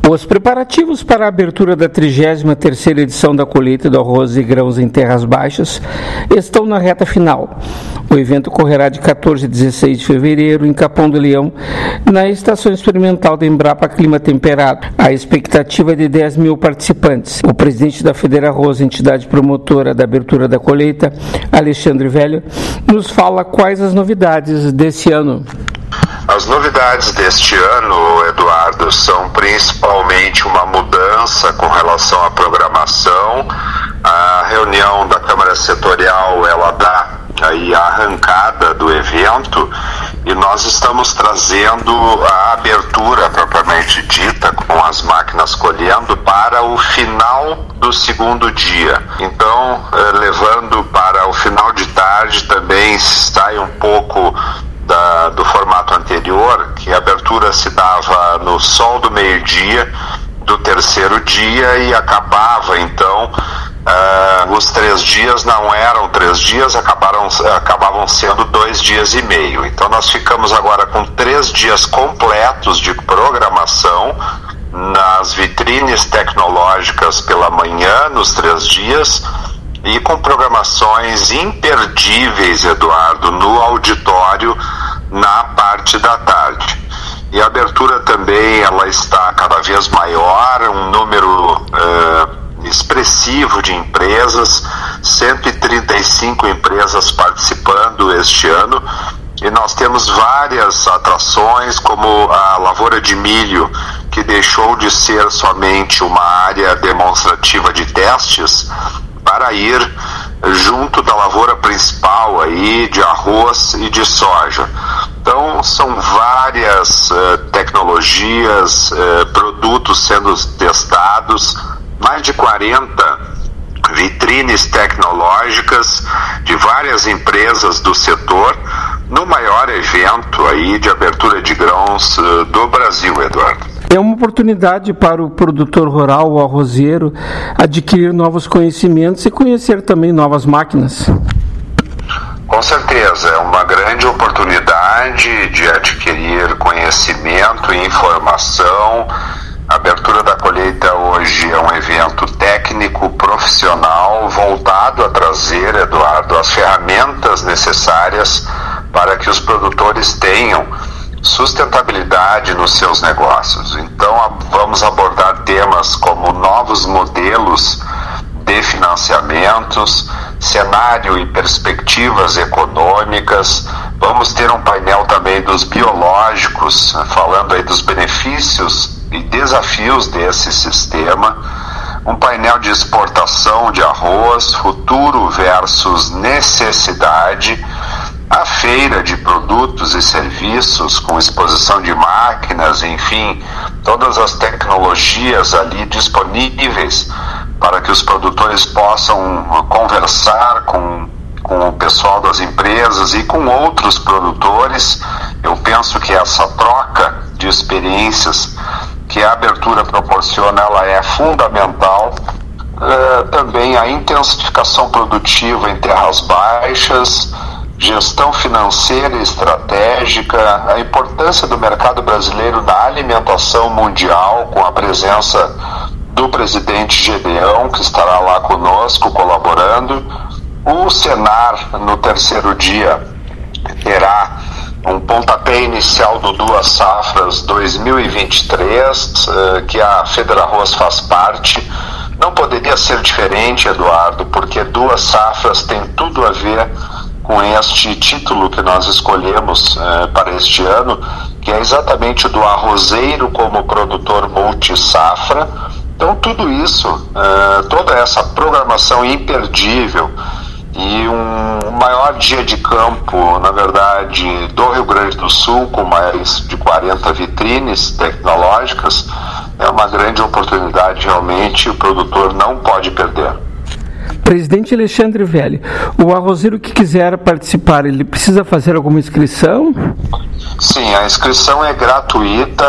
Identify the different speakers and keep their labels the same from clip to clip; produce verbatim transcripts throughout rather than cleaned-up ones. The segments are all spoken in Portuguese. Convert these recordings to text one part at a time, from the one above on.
Speaker 1: Os preparativos para a abertura da trigésima terceira edição da colheita do arroz e grãos em terras baixas estão na reta final. O evento ocorrerá de quatorze a dezesseis de fevereiro em Capão do Leão, na estação experimental da Embrapa Clima Temperado. A expectativa é de dez mil participantes. O presidente da Federarroz, entidade promotora da abertura da colheita, Alexandre Velho, nos fala quais as novidades desse ano.
Speaker 2: As novidades deste ano, Eduardo, são principalmente uma mudança com relação à programação. A reunião da Câmara Setorial, ela dá aí a arrancada do evento e nós estamos trazendo a abertura propriamente dita, com as máquinas colhendo, para o final do segundo dia. Então, eh, levando para o final de tarde, também sai um pouco Da, do formato anterior, que a abertura se dava no sol do meio-dia do terceiro dia e acabava, então, uh, os três dias não eram três dias, acabaram, acabavam sendo dois dias e meio. Então nós ficamos agora com três dias completos de programação nas vitrines tecnológicas pela manhã, nos três dias, e com programações imperdíveis, Eduardo, no auditório na parte da tarde. E a abertura também, ela está cada vez maior, um número uh, expressivo de empresas, cento e trinta e cinco empresas participando este ano, e nós temos várias atrações, como a lavoura de milho, que deixou de ser somente uma área demonstrativa de testes, para ir junto da lavoura principal aí de arroz e de soja. Então são várias uh, tecnologias, uh, produtos sendo testados, mais de quarenta vitrines tecnológicas de várias empresas do setor, no maior evento aí de abertura de grãos uh, do Brasil, Eduardo.
Speaker 1: É uma oportunidade para o produtor rural, o arrozeiro, adquirir novos conhecimentos e conhecer também novas máquinas.
Speaker 2: Com certeza, é uma grande oportunidade de adquirir conhecimento e informação. A abertura da colheita hoje é um evento técnico, profissional, voltado a trazer, Eduardo, as ferramentas necessárias para que os produtores tenham sustentabilidade nos seus negócios. Então vamos abordar temas como novos modelos de financiamentos, cenário e perspectivas econômicas. Vamos ter um painel também dos biológicos, falando aí dos benefícios e desafios desse sistema. Um painel de exportação de arroz, futuro versus necessidade. A feira de produtos e serviços com exposição de máquinas, enfim, todas as tecnologias ali disponíveis para que os produtores possam conversar com, com o pessoal das empresas e com outros produtores. Eu penso que essa troca de experiências que a abertura proporciona, ela é fundamental. Uh, também a intensificação produtiva em terras baixas, gestão financeira e estratégica, a importância do mercado brasileiro na alimentação mundial, com a presença do presidente Gedeão, que estará lá conosco colaborando. O Senar, no terceiro dia, terá um pontapé inicial do Duas Safras dois mil e vinte e três, que a Federarroz faz parte. Não poderia ser diferente, Eduardo, porque Duas Safras tem tudo a ver com este título que nós escolhemos eh, para este ano, que é exatamente o do arrozeiro como produtor multi-safra. Então tudo isso, eh, toda essa programação imperdível e um maior dia de campo, na verdade, do Rio Grande do Sul, com mais de quarenta vitrines tecnológicas, é uma grande oportunidade, realmente, o produtor não pode perder.
Speaker 1: Presidente Alexandre Velho, o arrozeiro que quiser participar, ele precisa fazer alguma inscrição?
Speaker 2: Sim, a inscrição é gratuita,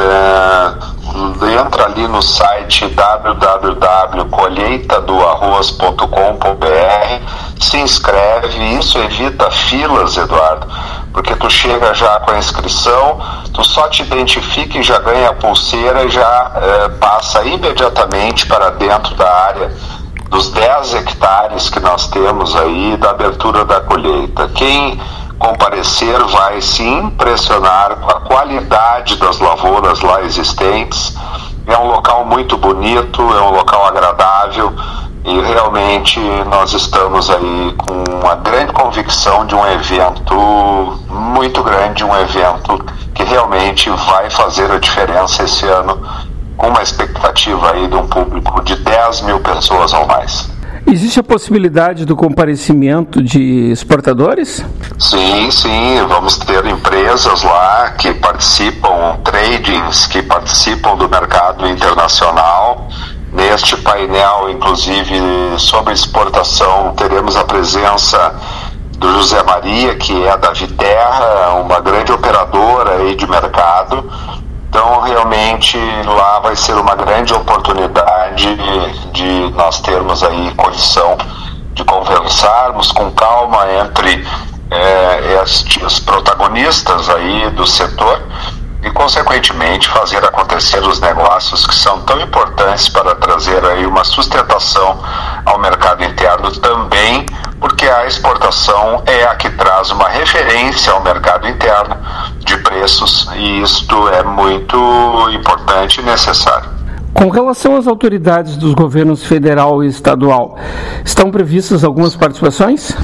Speaker 2: é, entra ali no site w w w ponto colheita do arroz ponto com ponto b r, se inscreve. Isso evita filas, Eduardo, porque tu chega já com a inscrição, tu só te identifica e já ganha a pulseira e já eh, passa imediatamente para dentro da área dos dez hectares que nós temos aí da abertura da colheita. Quem comparecer vai se impressionar com a qualidade das lavouras lá existentes. É um local muito bonito, é um local agradável e realmente nós estamos aí com uma grande convicção de um evento muito grande, um evento que realmente vai fazer a diferença esse ano, com uma expectativa aí de um público de dez mil pessoas ou mais.
Speaker 1: Existe a possibilidade do comparecimento de exportadores?
Speaker 2: Sim, sim, vamos ter empresas lá que participam, tradings que participam do mercado internacional. Neste painel, inclusive, sobre exportação, teremos a presença do José Maria, que é da Viterra, uma grande operadora aí de mercado. Então, realmente, lá vai ser uma grande oportunidade de nós termos aí condição de conversarmos com calma entre é, estes protagonistas aí do setor e, consequentemente, fazer acontecer os negócios que são tão importantes para trazer aí uma sustentação ao mercado interno também, porque a exportação é a que traz uma referência ao mercado interno de preços, e isto é muito importante e necessário.
Speaker 1: Com relação às autoridades dos governos federal e estadual, estão previstas algumas participações?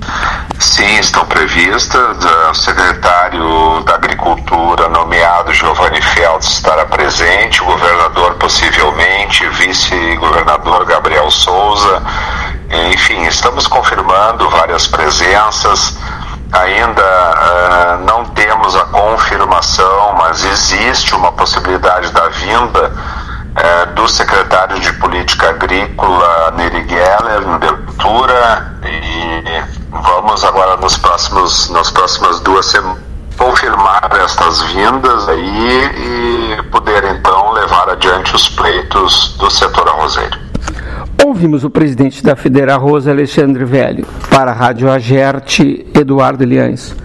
Speaker 2: Sim, estão previstas. O secretário da Agricultura, nomeado Giovanni Feltz, estará presente, o governador possivelmente, vice-governador Gabriel Souza. Enfim, estamos confirmando várias presenças. Ainda uh, não temos a confirmação, mas existe uma possibilidade da vinda uh, do secretário de Política Agrícola, Neri Geller, de abertura, e vamos agora nos próximos, nas próximas duas semanas confirmar estas vindas aí e poder então levar adiante os pleitos do setor arrozeiro.
Speaker 1: Ouvimos o presidente da Federarroz, Alexandre Velho. Para a Rádio Agerte, Eduardo Eliães.